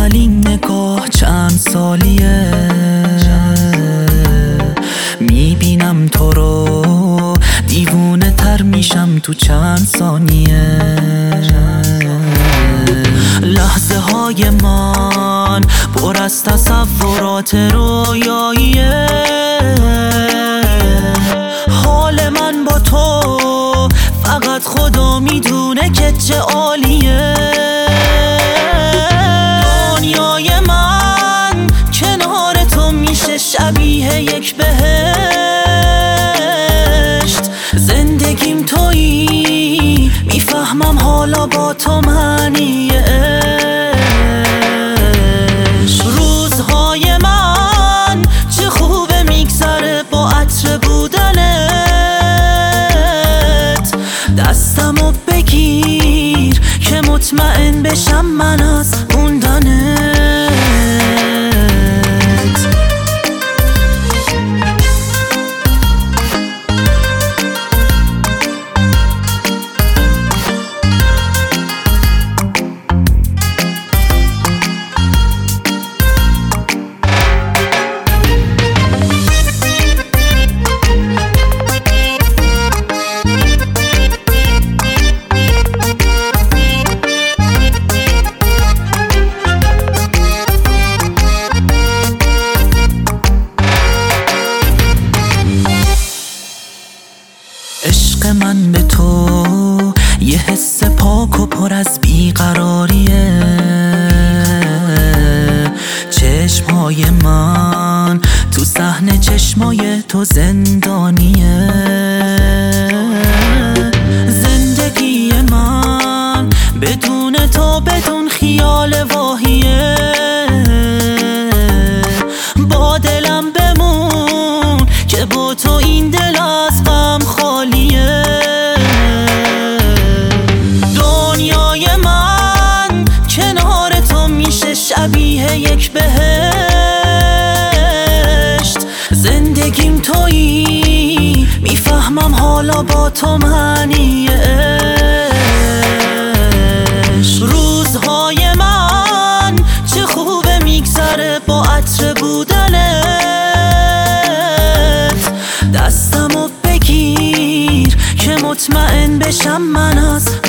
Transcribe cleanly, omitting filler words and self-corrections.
اولین نگاه چند سالیه، میبینم تو رو دیوونه تر میشم تو چند ثانیه. لحظه های من پر از تصورات رویاییه، حال من با تو فقط خدا میدونه که چه عالیه. دنیای من کنار تو میشه شبیه یک بهشت، زندگیم تویی میفهمم حالا با تو معنی عشق. روزهای من چه خوبه میگذره با عطر بودنت، دستمو بگیر که مطمئن بشم من از موندنت. عشق من به تو یه حس پاک و پر از بیقراریه، چشمهای من تو صحنه چشمای تو زندانیه. زندگی من بدون تو بدون خیال واهیه، با دلم بمون که با تو این دل از غم خالیه. دنیای من کنار تو میشه شبیه یک بهشت، زندگیم تویی میفهمم حالا با تو معنی عشق. روزهای من چه خوبه میگذره با عطر بودنت، دستمو بگیر که مطمئن بشم من از